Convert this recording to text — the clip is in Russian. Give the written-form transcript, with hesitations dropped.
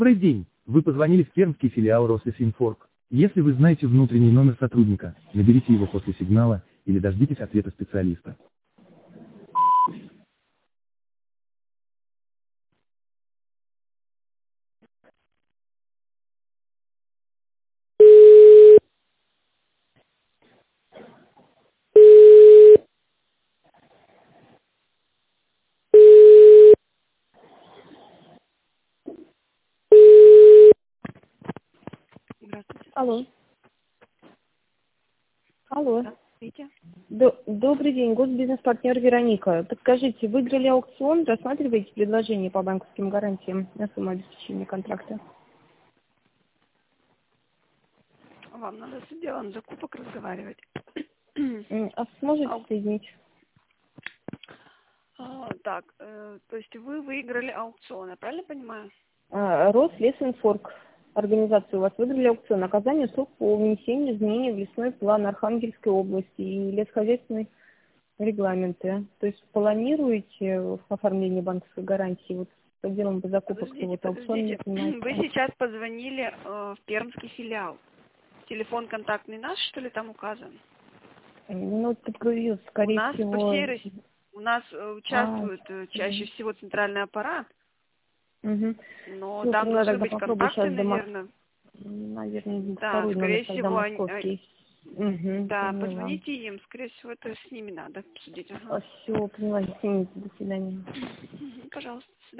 Добрый день. Вы позвонили в пермский филиал Рослесинфорг. Если вы знаете внутренний номер сотрудника, наберите его после сигнала или дождитесь ответа специалиста. Здравствуйте. Алло. Алло. Здравствуйте. Добрый день, госбизнес-партнер Вероника. Подскажите, выиграли аукцион, рассматриваете предложение по банковским гарантиям на сумму обеспечения контракта? Вам надо с отделом закупок разговаривать. А сможете Ау- соединить? Так, то есть вы выиграли аукцион, я правильно понимаю? Рослесинфорг. Организация у вас выиграли аукцион. Оказание услуг по внесению изменений в лесной план Архангельской области и лесхозяйственные регламенты. То есть планируете оформление банковской гарантии вот с отделом по закупок, что вот аукцион не Подождите. Вы занимается? сейчас позвонили в пермский филиал. Телефон контактный наш, что ли, там указан? Ну, такой, У скорее нас по всего. всей России, у нас участвует чаще Мгм. всего центральный аппарат, Угу. но Все, там поняла, должны тогда быть попробую контакты, сейчас наверное. наверное, Да, второй номер скорее тогда всего, московский. Угу, да, поняла. позвоните им, скорее всего, это с ними надо обсудить. Ага. Все, поняла, извините, до свидания. Пожалуйста.